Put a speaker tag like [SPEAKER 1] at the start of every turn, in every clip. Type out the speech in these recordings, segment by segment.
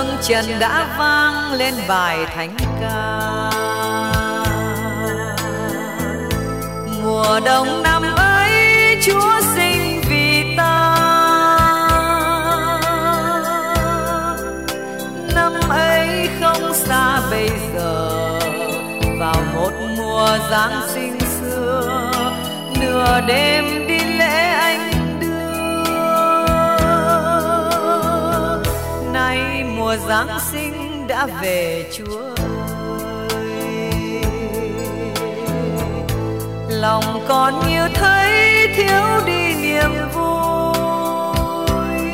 [SPEAKER 1] trần đã vang lên bài thánh ca. Mùa đông năm ấy Chúa sinh vì ta, năm ấy không xa bây giờ. Vào một mùa Giáng sinh xưa, nửa đêm đi lễ anh đưa. Nay mùa Giáng sinh đã về Chúa ơi, lòng còn như thấy thiếu đi niềm vui.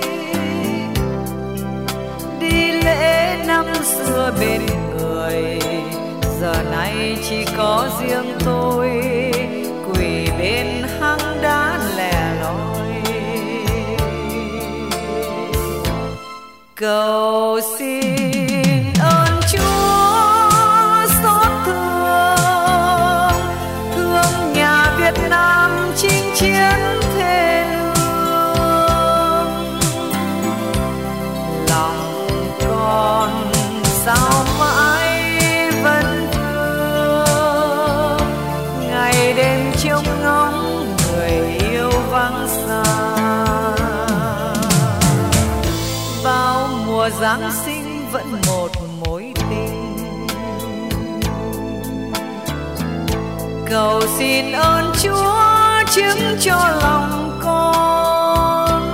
[SPEAKER 1] Đi lễ năm xưa bên người, giờ này chỉ có riêng tôi quỳ bên hang đá lẻ loi. Cầu xin ơn Chúa xót thương, thương nhà Việt Nam chinh chiến thê lương. Lòng con sao mãi vẫn vương, ngày đêm trông ngóng người yêu vắng xa. Bao mùa Giáng sinh vẫn một mối tình, cầu xin ơn Chúa chứng cho lòng con,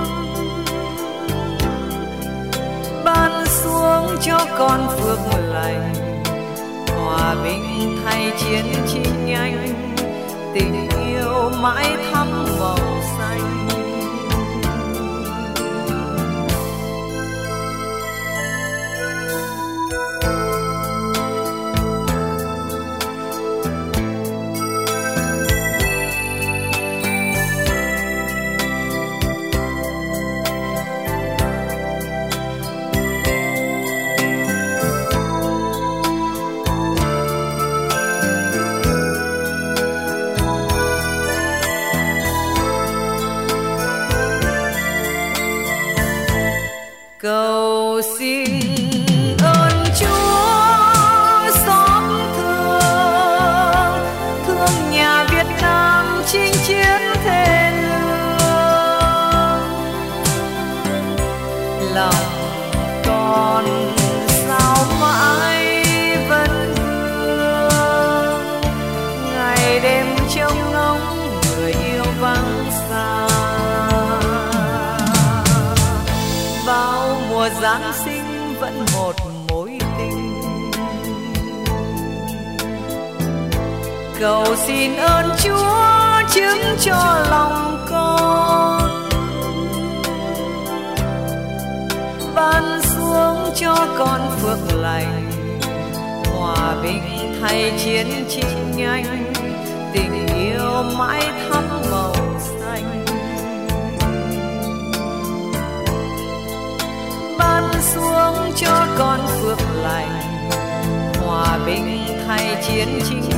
[SPEAKER 1] ban xuống cho con phước lành, hòa bình thay chiến tranh nhanh, tình yêu mãi thắm màu xanh. Cầu xin ơn Chúa xót thương, thương nhà Việt Nam chinh chiến thê lương. Lòng con sao mãi vẫn vương, ngày đêm trông ngóng người yêu vắng xa. Bao mùa Giáng sinh vẫn một mối tình, cầu xin ơn Chúa chứng cho lòng con, ban xuống cho con phước lành, hòa bình thay chiến tranh nhanh, tình yêu mãi thắm màu xanh. Ban xuống cho con phước lành, hòa bình thay chiến tranh